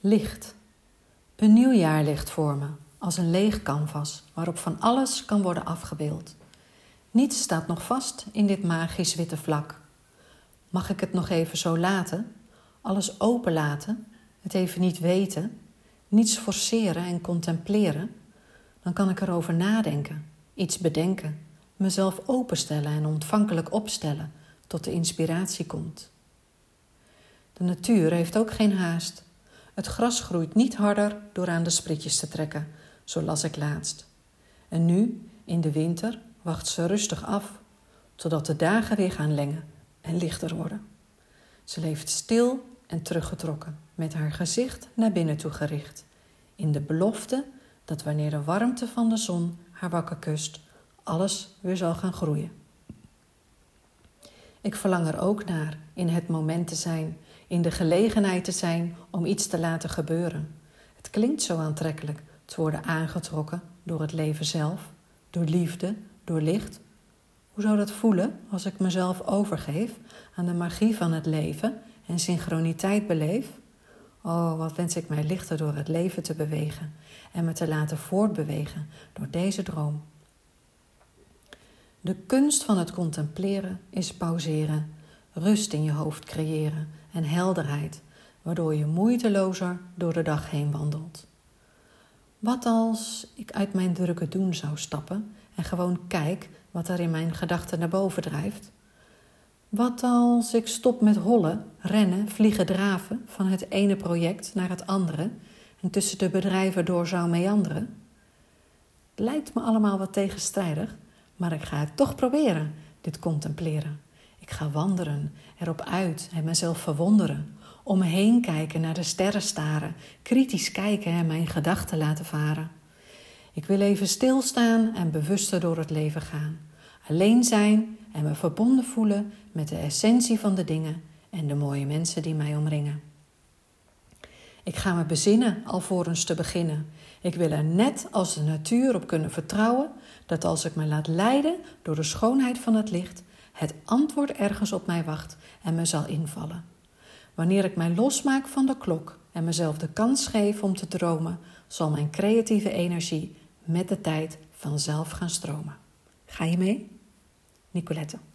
Licht. Een nieuw jaar ligt voor me, als een leeg canvas waarop van alles kan worden afgebeeld. Niets staat nog vast in dit magisch witte vlak. Mag ik het nog even zo laten? Alles openlaten? Het even niet weten? Niets forceren en contempleren? Dan kan ik erover nadenken, iets bedenken, mezelf openstellen en ontvankelijk opstellen tot de inspiratie komt. De natuur heeft ook geen haast. Het gras groeit niet harder door aan de sprietjes te trekken, zo las ik laatst. En nu, in de winter, wacht ze rustig af, totdat de dagen weer gaan lengen en lichter worden. Ze leeft stil en teruggetrokken, met haar gezicht naar binnen toe gericht, in de belofte dat wanneer de warmte van de zon haar wakker kust, alles weer zal gaan groeien. Ik verlang er ook naar in het moment te zijn, in de gelegenheid te zijn om iets te laten gebeuren. Het klinkt zo aantrekkelijk te worden aangetrokken door het leven zelf, door liefde, door licht. Hoe zou dat voelen als ik mezelf overgeef aan de magie van het leven en synchroniteit beleef? Oh, wat wens ik mij lichter door het leven te bewegen en me te laten voortbewegen door deze droom. De kunst van het contempleren is pauzeren, rust in je hoofd creëren en helderheid, waardoor je moeitelozer door de dag heen wandelt. Wat als ik uit mijn drukke doen zou stappen en gewoon kijk wat er in mijn gedachten naar boven drijft? Wat als ik stop met hollen, rennen, vliegen, draven van het ene project naar het andere en tussen de bedrijven door zou meanderen? Het lijkt me allemaal wat tegenstrijdig, maar ik ga het toch proberen, dit contempleren. Ik ga wandelen, erop uit en mezelf verwonderen. Om me heen kijken, naar de sterren staren, kritisch kijken en mijn gedachten laten varen. Ik wil even stilstaan en bewuster door het leven gaan. Alleen zijn en me verbonden voelen met de essentie van de dingen en de mooie mensen die mij omringen. Ik ga me bezinnen alvorens te beginnen. Ik wil er net als de natuur op kunnen vertrouwen dat als ik me laat leiden door de schoonheid van het licht, het antwoord ergens op mij wacht en me zal invallen. Wanneer ik mij losmaak van de klok en mezelf de kans geef om te dromen, zal mijn creatieve energie met de tijd vanzelf gaan stromen. Ga je mee? Nicolette.